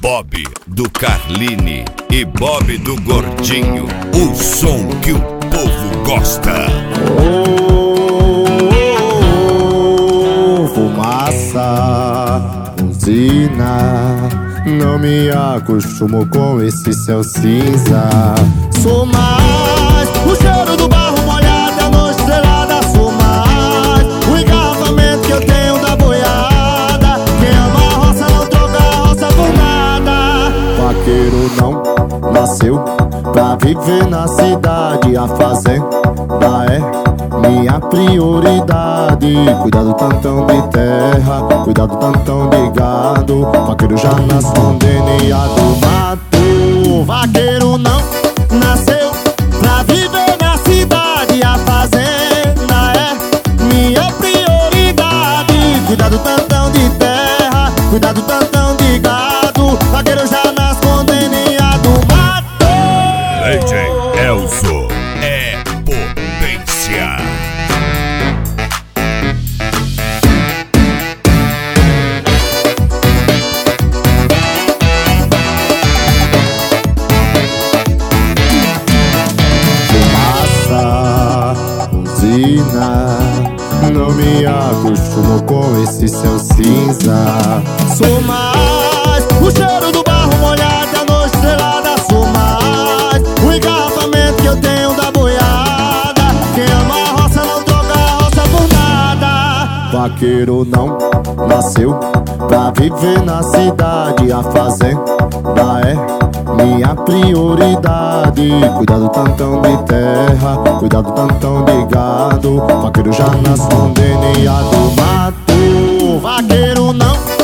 Bob do Carline e Bob do Gordinho, o som que o povo gosta. Fumaça, usina, não me acostumo com esse céu cinza. Sou mais o cheiro do barro molhado, a noite estrelada. Sou mais o engarrafamento que eu tenho da boiada. Quem ama a roça não troca a roça por nada. Vaqueiro não nasceu pra viver na cidade. A fazenda é minha prioridade. Cuidado tantão de terra, cuidado tantão de gado. Vaqueiro já nasce com DNA do mato. Vaqueiro não nasceu pra viver na cidade. A fazenda é minha prioridade. Cuidado tantão de terra, cuidado tantão de gado. Vaqueiro já nasce com DNA do mato. DJ Elzo é potência. Não me acostumo com esse céu cinza. Sou mais o cheiro do barro molhado, a noite estrelada. Sou mais o engarrafamento que eu tenho da boiada. Quem ama a roça não troca a roça por nada. Vaqueiro não nasceu pra viver na cidade. A fazenda é minha prioridade. Cuidado tantão de terra, cuidado tantão de gado. Vaqueiro já nasce com DNA do mato. Vaqueiro não